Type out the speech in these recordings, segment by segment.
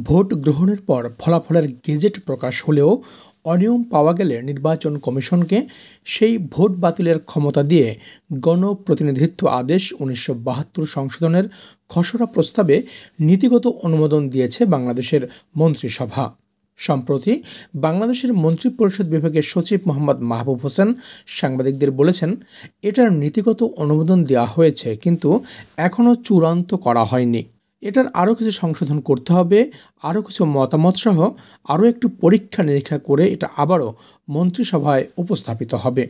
Vote গ্রহণের পর ফলাফলের গেজেট প্রকাশ হলেও অনিয়ম পাওয়া গেলে নির্বাচন কমিশনকে সেই ভোট বাতিলের ক্ষমতা দিয়ে গণপ্রতিনিধিত্ব আদেশ ১৯৭২ সংশোধনের খসড়া প্রস্তাবে নীতিগত অনুমোদন দিয়েছে বাংলাদেশের মন্ত্রিসভা। সম্প্রতি বাংলাদেশের মন্ত্রিপরিষদ বিভাগের সচিব মোহাম্মদ মাহবুব হোসেন সাংবাদিকদের বলেছেন, এটার নীতিগত অনুমোদন দেওয়া হয়েছে, কিন্তু এখনও চূড়ান্ত করা হয়নি। এটার আরও কিছু সংশোধন করতে হবে, আরও কিছু মতামত সহ আরও একটু পরীক্ষা নিরীক্ষা করে এটা আবারও মন্ত্রিসভায় উপস্থাপিত হবে।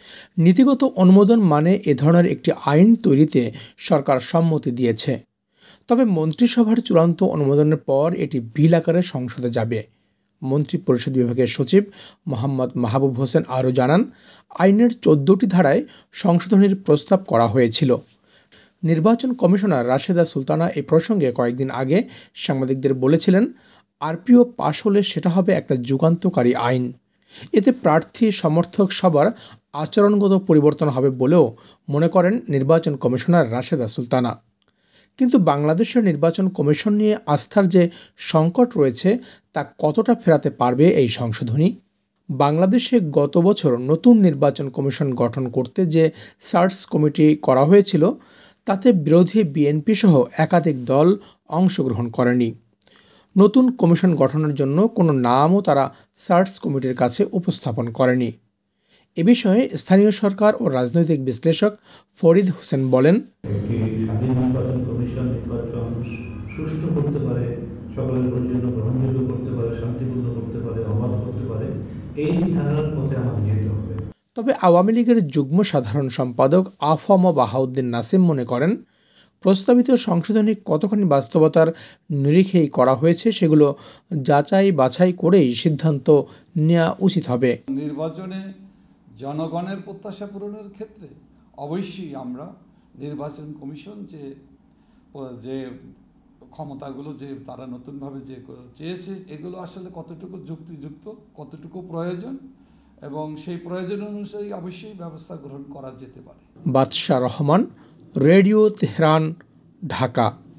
নীতিগত অনুমোদন মানে এ ধরনের একটি আইন তৈরিতে সরকার সম্মতি দিয়েছে। তবে মন্ত্রিসভার চূড়ান্ত অনুমোদনের পর এটি বিল আকারে সংসদে যাবে। মন্ত্রিপরিষদ বিভাগের সচিব মোহাম্মদ মাহবুব হোসেন আরও জানান, আইনের ১৪টি ধারায় সংশোধনীর প্রস্তাব করা হয়েছিল। নির্বাচন কমিশনার রাশেদা সুলতানা এই প্রসঙ্গে কয়েকদিন আগে সাংবাদিকদের বলেছিলেন, আরপিও পাশ হলে সেটা হবে একটা যুগান্তকারী আইন। এতে প্রার্থী সমর্থক সবার আচরণগত পরিবর্তন হবে বলেও মনে করেন নির্বাচন কমিশনার রাশেদা সুলতানা। কিন্তু বাংলাদেশের নির্বাচন কমিশন নিয়ে আস্থার যে সংকট রয়েছে তা কতটা ফেরাতে পারবে এই সংশোধনী? বাংলাদেশে গত বছর নতুন নির্বাচন কমিশন গঠন করতে যে সার্চ কমিটি করা হয়েছিল তাতে বিরোধী বিএনপি সহ একাধিক দল অংশগ্রহণ করেনি। নতুন কমিশন গঠনের জন্য কোনো নামও তারা সার্চ কমিটির কাছে উপস্থাপন করেনি। এ বিষয়ে স্থানীয় সরকার ও রাজনৈতিক বিশ্লেষক ফরিদ হোসেন বলেন, স্বাধীন নির্বাচন কমিশন নির্বাচন সুষ্ঠু করতে পারে, সকলের জন্য গ্রহণযোগ্য করতে পারে, শান্তিপূর্ণ করতে পারে, অবাধ করতে পারে, এই ধারার পথে আমাদের যেতে হবে। তবে আওয়ামী লীগের যুগ্ম সাধারণ সম্পাদক আফম বাহাউদ্দিন নাসিম মনে করেন, প্রস্তাবিত সংশোধনী কতখানি বাস্তবতার নিরিখেই করা হয়েছে সেগুলো যাচাই বাছাই করেই সিদ্ধান্ত নেওয়া উচিত হবে। নির্বাচনে জনগণের প্রত্যাশা পূরণের ক্ষেত্রে অবশ্যই আমরা নির্বাচন কমিশন যে ক্ষমতাগুলো যে তারা নতুনভাবে যে চেয়েছে এগুলো আসলে কতটুকু যুক্তিযুক্ত, কতটুকু প্রয়োজন, এবং সেই প্রয়োজন অনুসারে অবশ্যই ব্যবস্থা গ্রহণ করা যেতে পারে। Badsha Rahman, radio Tehran, Dhaka.